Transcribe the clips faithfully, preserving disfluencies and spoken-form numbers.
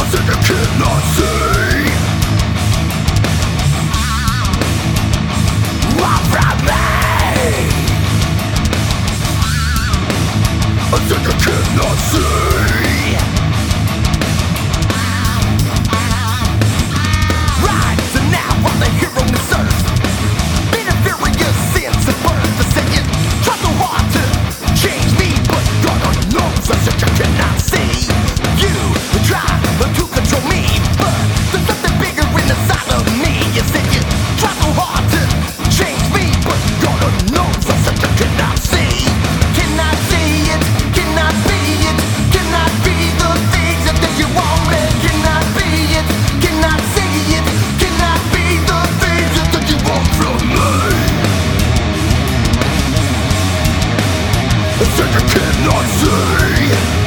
said you cannot see. Run from me. I said you cannot see. Right, so now I'm the hero on this earth. Been a various sins of birth. I said you try so hard to change me, but God only knows I said you cannot see. You try to control me, but there's something bigger inside of me. You said you try so hard to change me, but God only knows I said you cannot see. Cannot see it, cannot be it, cannot be the things that you want. And cannot be it, cannot see it, cannot be the things that you want from me. I said you cannot see.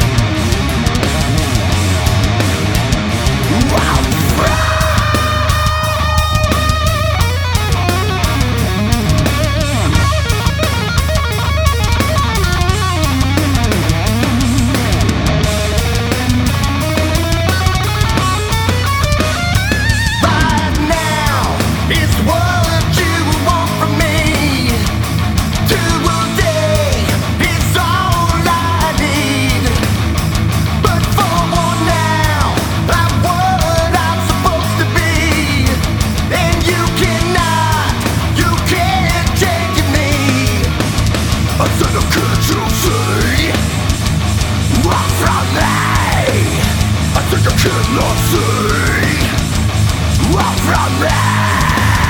I think I cannot see. Run from me.